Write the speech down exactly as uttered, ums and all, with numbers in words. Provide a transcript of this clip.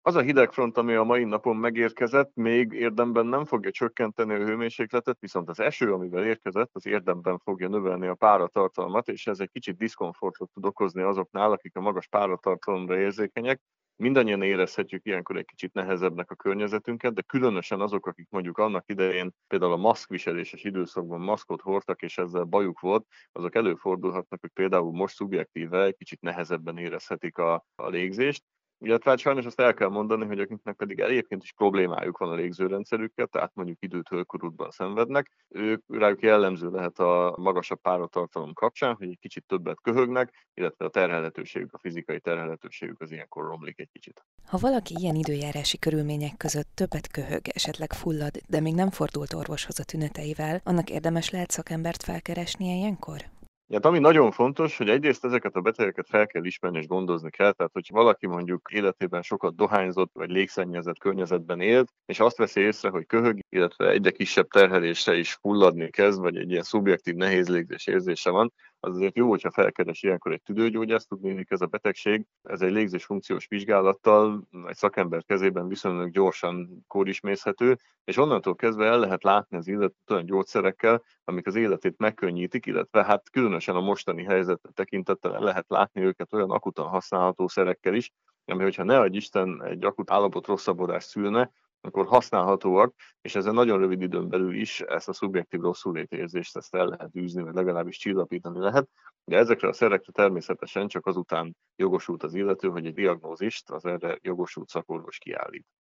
Az a hidegfront, ami a mai napon megérkezett, még érdemben nem fogja csökkenteni a hőmérsékletet, viszont az eső, amivel érkezett, az érdemben fogja növelni a páratartalmat, és ez egy kicsit diszkomfortot tud okozni azoknál, akik a magas páratartalomra érzékenyek. Mindannyian érezhetjük ilyenkor egy kicsit nehezebbnek a környezetünket, de különösen azok, akik mondjuk annak idején például a maszkviseléses időszakban maszkot hordtak, és ezzel bajuk volt, azok előfordulhatnak, hogy például most szubjektíve egy kicsit nehezebben érezhetik a, a légzést. Illetve hát sajnos azt el kell mondani, hogy akiknek pedig egyébként is problémájuk van a légzőrendszerükkel, tehát mondjuk időt-hőkorútban szenvednek, ők rájuk jellemző lehet a magasabb páratartalom kapcsán, hogy egy kicsit többet köhögnek, illetve a terhelhetőségük, a fizikai terhelhetőségük az ilyenkor romlik egy kicsit. Ha valaki ilyen időjárási körülmények között többet köhög, esetleg fullad, de még nem fordult orvoshoz a tüneteivel, annak érdemes lehet szakembert felkeresnie ilyenkor? Hát ami nagyon fontos, hogy egyrészt ezeket a betegeket fel kell ismerni és gondozni kell, tehát hogy valaki mondjuk életében sokat dohányzott vagy légszennyezett környezetben élt, és azt veszi észre, hogy köhög, illetve egyre kisebb terhelésre is fulladni kezd, vagy egy ilyen szubjektív nehéz légzés érzése van, az azért jó, hogyha felkeres ilyenkor egy tüdőgyógyászt, tudni, ez a betegség, ez egy légzés funkciós vizsgálattal egy szakember kezében viszonylag gyorsan kórismészhető, és onnantól kezdve el lehet látni az illetőt olyan gyógyszerekkel, amik az életét megkönnyítik, illetve hát különösen a mostani helyzetre tekintettel el lehet látni őket olyan akutan használható szerekkel is, ami hogyha ne adj Isten egy akut állapot rosszabbodást szülne, akkor használhatóak, és ezen nagyon rövid időn belül is ezt a szubjektív rosszulétérzést ezt el lehet űzni, vagy legalábbis csillapítani lehet. De ezekre a szerekre természetesen csak azután jogosult az illető, hogy egy diagnózist az erre jogosult szakorvos kiállít.